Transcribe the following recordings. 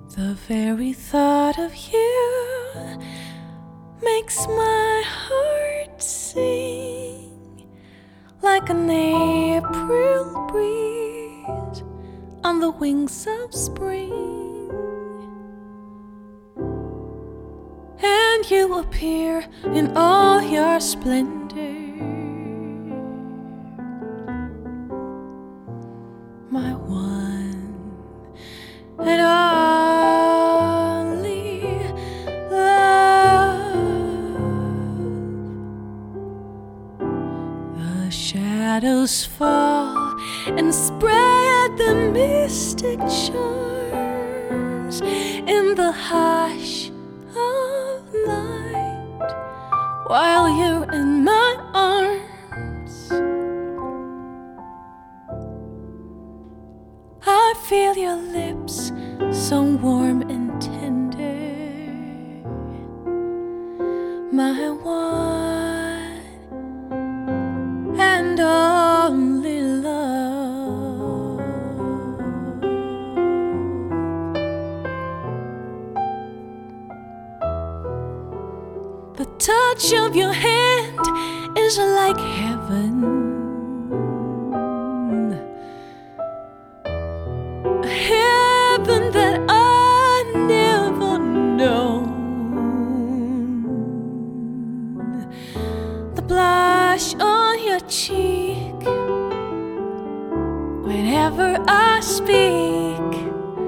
The very thought of you makes my heart sing like an April breeze on the wings of spring. And you appear in all your splendor, my one and only love. The shadows fall and spread the mystic charms in the hush of night while you're in my arms. I feel your lips so warm and tender, my one and only love. The touch of your hand is like heaven, heaven that I never known. The blush on your cheek whenever I speak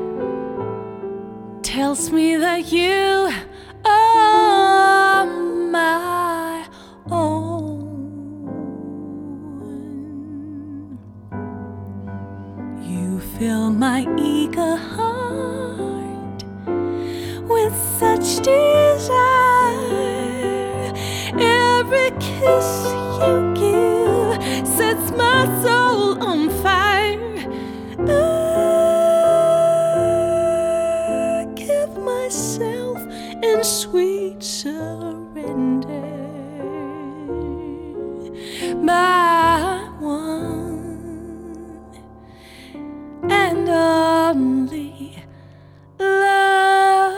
tells me that you are my own. You fill my eager heart with such desire. Every kiss you give sets my soul on fire. I give myself in sweet surrender, my one and only love.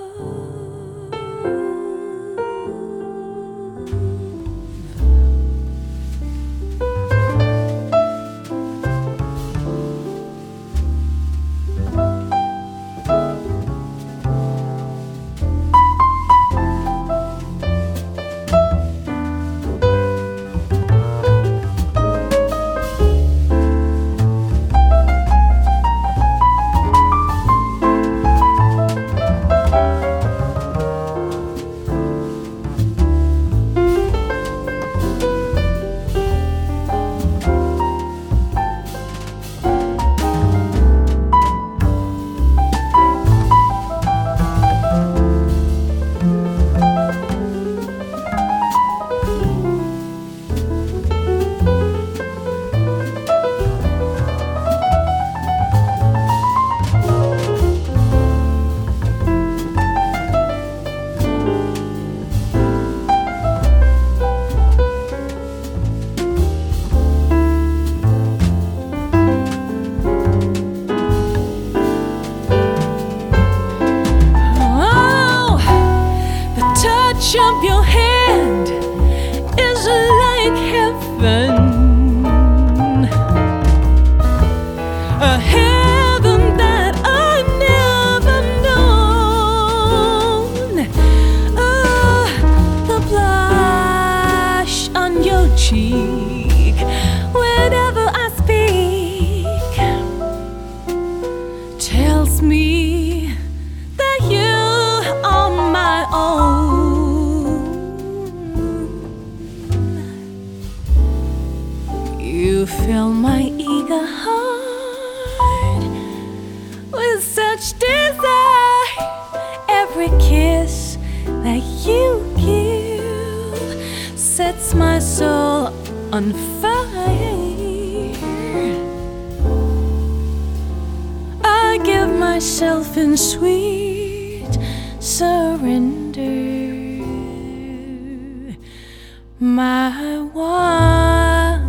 Of your hand is like heaven, a heaven that I never known. The blush on your cheek whenever I speak tells me that you are my own. You fill my eager heart with such desire. Every kiss that you give sets my soul on fire. I give myself in sweet surrender, my one